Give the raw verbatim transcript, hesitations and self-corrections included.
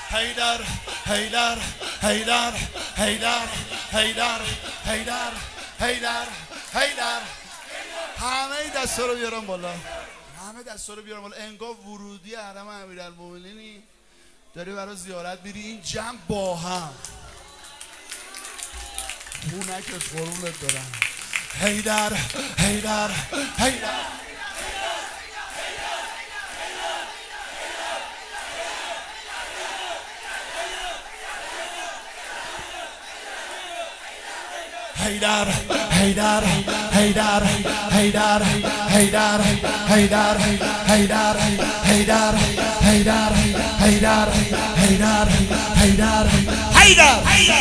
هیدر هیدر هیدر هیدر هیدر هیدر هیدر هیدر همه دستا رو بیارم بالا، همه دستا رو بیارم بالا. انگار ورودی حرم امیرالمومنینی داری برای زیارت میری. این جمع با هم خونکت قرونت دارم. هیدر هیدر هیدر هیدر هیدر هیدر هیدر هیدر هیدر هیدر هیدر هیدر هیدر هیدر هیدر هیدر